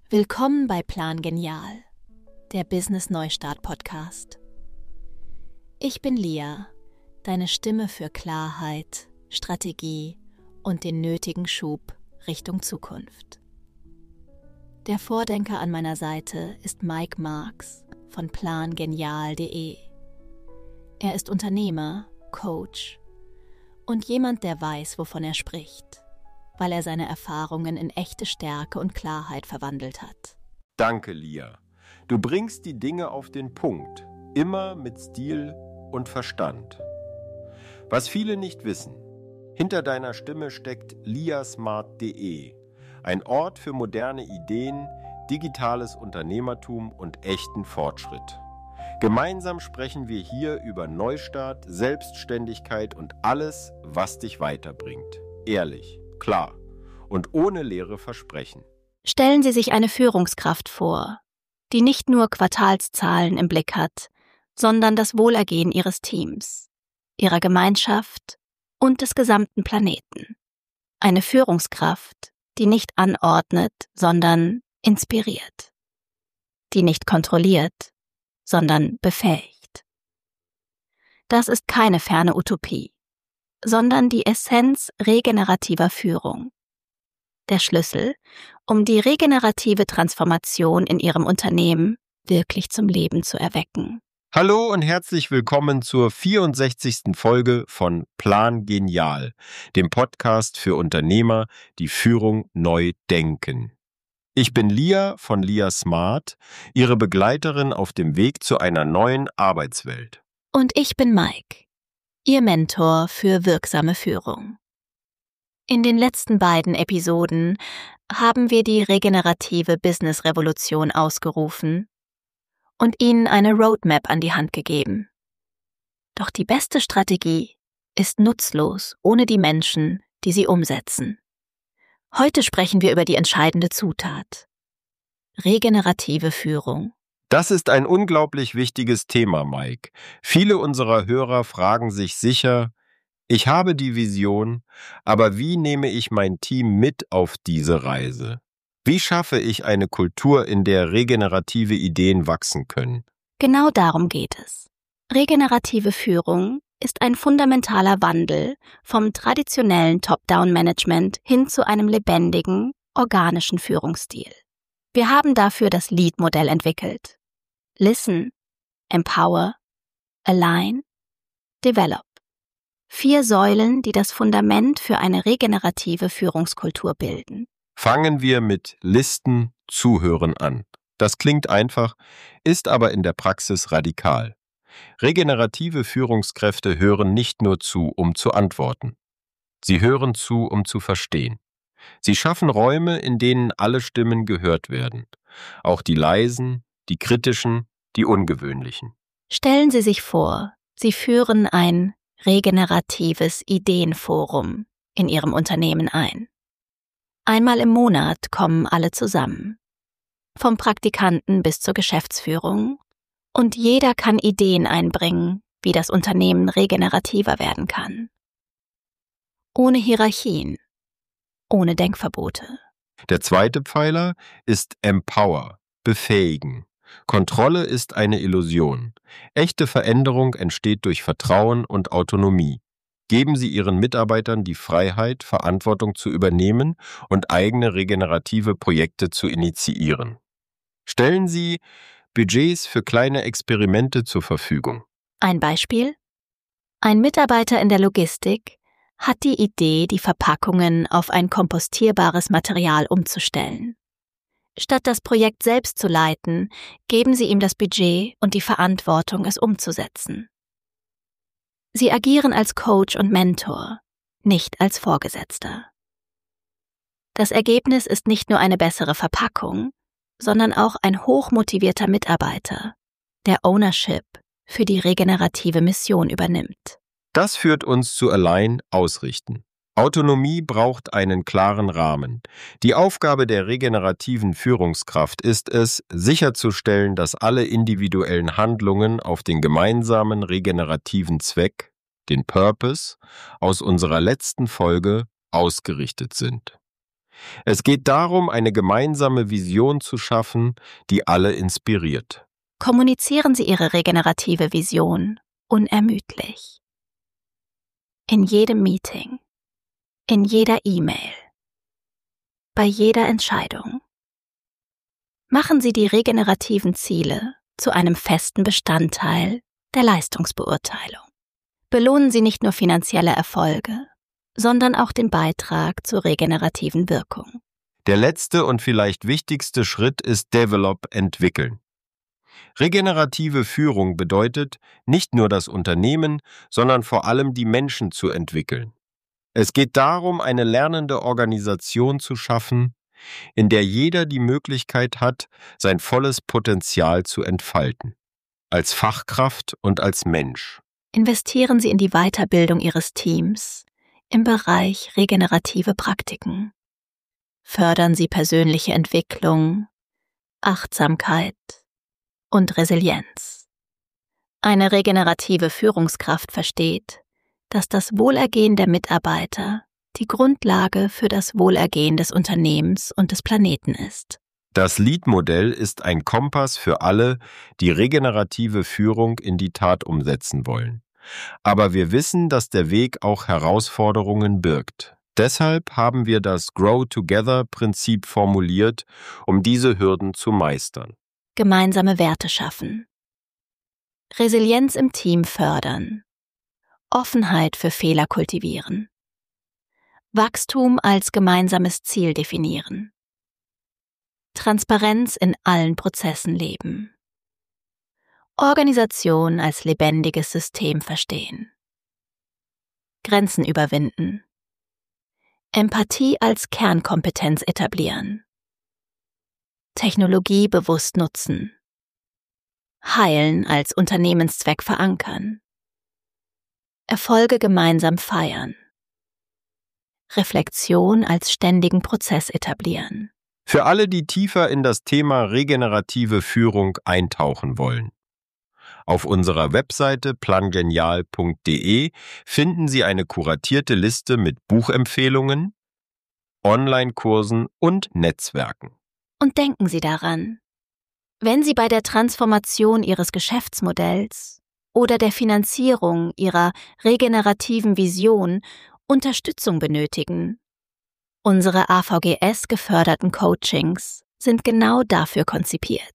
Willkommen bei Plan Genial, der Business Neustart Podcast. Ich bin Lia, deine Stimme für Klarheit, Strategie und den nötigen Schub Richtung Zukunft. Der Vordenker an meiner Seite ist Mike Marks von plangenial.de. Er ist Unternehmer, Coach und jemand, der weiß, wovon er spricht, weil er seine Erfahrungen in echte Stärke und Klarheit verwandelt hat. Danke, Lia. Du bringst die Dinge auf den Punkt, immer mit Stil und Verstand. Was viele nicht wissen, hinter deiner Stimme steckt liasmart.de, ein Ort für moderne Ideen, digitales Unternehmertum und echten Fortschritt. Gemeinsam sprechen wir hier über Neustart, Selbstständigkeit und alles, was dich weiterbringt. Ehrlich, klar und ohne leere Versprechen. Stellen Sie sich eine Führungskraft vor, die nicht nur Quartalszahlen im Blick hat, sondern das Wohlergehen ihres Teams, ihrer Gemeinschaft und des gesamten Planeten. Eine Führungskraft, die nicht anordnet, sondern inspiriert. Die nicht kontrolliert, sondern befähigt. Das ist keine ferne Utopie, sondern die Essenz regenerativer Führung. Der Schlüssel, um die regenerative Transformation in Ihrem Unternehmen wirklich zum Leben zu erwecken. Hallo und herzlich willkommen zur 64. Folge von Plan Genial, dem Podcast für Unternehmer, die Führung neu denken. Ich bin Lia von Lia Smart, Ihre Begleiterin auf dem Weg zu einer neuen Arbeitswelt. Und ich bin Mike, Ihr Mentor für wirksame Führung. In den letzten beiden Episoden haben wir die regenerative Business-Revolution ausgerufen und Ihnen eine Roadmap an die Hand gegeben. Doch die beste Strategie ist nutzlos ohne die Menschen, die sie umsetzen. Heute sprechen wir über die entscheidende Zutat: regenerative Führung. Das ist ein unglaublich wichtiges Thema, Mike. Viele unserer Hörer fragen sich sicher: Ich habe die Vision, aber wie nehme ich mein Team mit auf diese Reise? Wie schaffe ich eine Kultur, in der regenerative Ideen wachsen können? Genau darum geht es. Regenerative Führung ist ein fundamentaler Wandel vom traditionellen Top-Down-Management hin zu einem lebendigen, organischen Führungsstil. Wir haben dafür das LEAD-Modell entwickelt. Listen, Empower, Align, Develop. 4 Säulen, die das Fundament für eine regenerative Führungskultur bilden. Fangen wir mit Listen, Zuhören an. Das klingt einfach, ist aber in der Praxis radikal. Regenerative Führungskräfte hören nicht nur zu, um zu antworten. Sie hören zu, um zu verstehen. Sie schaffen Räume, in denen alle Stimmen gehört werden. Auch die leisen, die kritischen, die ungewöhnlichen. Stellen Sie sich vor, Sie führen ein regeneratives Ideenforum in Ihrem Unternehmen ein. Einmal im Monat kommen alle zusammen, vom Praktikanten bis zur Geschäftsführung, und jeder kann Ideen einbringen, wie das Unternehmen regenerativer werden kann. Ohne Hierarchien, ohne Denkverbote. Der zweite Pfeiler ist Empower, befähigen. Kontrolle ist eine Illusion. Echte Veränderung entsteht durch Vertrauen und Autonomie. Geben Sie Ihren Mitarbeitern die Freiheit, Verantwortung zu übernehmen und eigene regenerative Projekte zu initiieren. Stellen Sie Budgets für kleine Experimente zur Verfügung. Ein Beispiel: Ein Mitarbeiter in der Logistik hat die Idee, die Verpackungen auf ein kompostierbares Material umzustellen. Statt das Projekt selbst zu leiten, geben Sie ihm das Budget und die Verantwortung, es umzusetzen. Sie agieren als Coach und Mentor, nicht als Vorgesetzter. Das Ergebnis ist nicht nur eine bessere Verpackung, sondern auch ein hochmotivierter Mitarbeiter, der Ownership für die regenerative Mission übernimmt. Das führt uns zu Align ausrichten. Autonomie braucht einen klaren Rahmen. Die Aufgabe der regenerativen Führungskraft ist es, sicherzustellen, dass alle individuellen Handlungen auf den gemeinsamen regenerativen Zweck, den Purpose, aus unserer letzten Folge ausgerichtet sind. Es geht darum, eine gemeinsame Vision zu schaffen, die alle inspiriert. Kommunizieren Sie Ihre regenerative Vision unermüdlich. In jedem Meeting, in jeder E-Mail, bei jeder Entscheidung. Machen Sie die regenerativen Ziele zu einem festen Bestandteil der Leistungsbeurteilung. Belohnen Sie nicht nur finanzielle Erfolge, sondern auch den Beitrag zur regenerativen Wirkung. Der letzte und vielleicht wichtigste Schritt ist Develop, entwickeln. Regenerative Führung bedeutet, nicht nur das Unternehmen, sondern vor allem die Menschen zu entwickeln. Es geht darum, eine lernende Organisation zu schaffen, in der jeder die Möglichkeit hat, sein volles Potenzial zu entfalten, als Fachkraft und als Mensch. Investieren Sie in die Weiterbildung Ihres Teams im Bereich regenerative Praktiken. Fördern Sie persönliche Entwicklung, Achtsamkeit und Resilienz. Eine regenerative Führungskraft versteht, dass das Wohlergehen der Mitarbeiter die Grundlage für das Wohlergehen des Unternehmens und des Planeten ist. Das LEAD-Modell ist ein Kompass für alle, die regenerative Führung in die Tat umsetzen wollen. Aber wir wissen, dass der Weg auch Herausforderungen birgt. Deshalb haben wir das Grow-Together-Prinzip formuliert, um diese Hürden zu meistern. Gemeinsame Werte schaffen. Resilienz im Team fördern. Offenheit für Fehler kultivieren. Wachstum als gemeinsames Ziel definieren. Transparenz in allen Prozessen leben. Organisation als lebendiges System verstehen. Grenzen überwinden. Empathie als Kernkompetenz etablieren. Technologie bewusst nutzen. Heilen als Unternehmenszweck verankern. Erfolge gemeinsam feiern. Reflexion als ständigen Prozess etablieren. Für alle, die tiefer in das Thema regenerative Führung eintauchen wollen. Auf unserer Webseite plangenial.de finden Sie eine kuratierte Liste mit Buchempfehlungen, Online-Kursen und Netzwerken. Und denken Sie daran, wenn Sie bei der Transformation Ihres Geschäftsmodells oder der Finanzierung Ihrer regenerativen Vision Unterstützung benötigen, unsere AVGS-geförderten Coachings sind genau dafür konzipiert.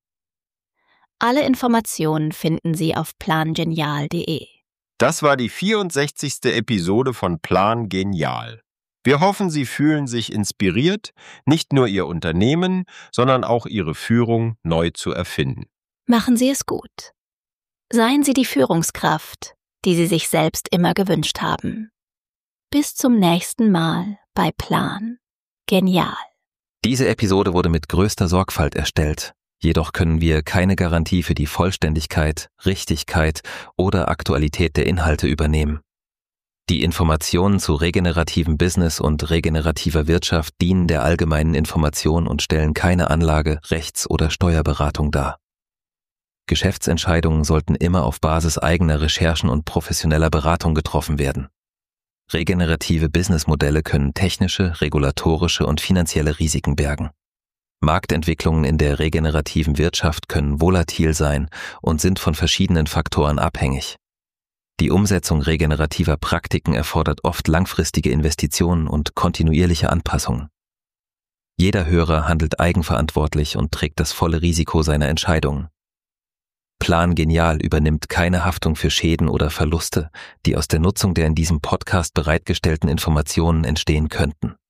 Alle Informationen finden Sie auf plangenial.de. Das war die 64. Episode von Plan Genial. Wir hoffen, Sie fühlen sich inspiriert, nicht nur Ihr Unternehmen, sondern auch Ihre Führung neu zu erfinden. Machen Sie es gut. Seien Sie die Führungskraft, die Sie sich selbst immer gewünscht haben. Bis zum nächsten Mal bei Plan Genial. Diese Episode wurde mit größter Sorgfalt erstellt. Jedoch können wir keine Garantie für die Vollständigkeit, Richtigkeit oder Aktualität der Inhalte übernehmen. Die Informationen zu regenerativen Business und regenerativer Wirtschaft dienen der allgemeinen Information und stellen keine Anlage-, Rechts- oder Steuerberatung dar. Geschäftsentscheidungen sollten immer auf Basis eigener Recherchen und professioneller Beratung getroffen werden. Regenerative Businessmodelle können technische, regulatorische und finanzielle Risiken bergen. Marktentwicklungen in der regenerativen Wirtschaft können volatil sein und sind von verschiedenen Faktoren abhängig. Die Umsetzung regenerativer Praktiken erfordert oft langfristige Investitionen und kontinuierliche Anpassungen. Jeder Hörer handelt eigenverantwortlich und trägt das volle Risiko seiner Entscheidungen. Plan Genial übernimmt keine Haftung für Schäden oder Verluste, die aus der Nutzung der in diesem Podcast bereitgestellten Informationen entstehen könnten.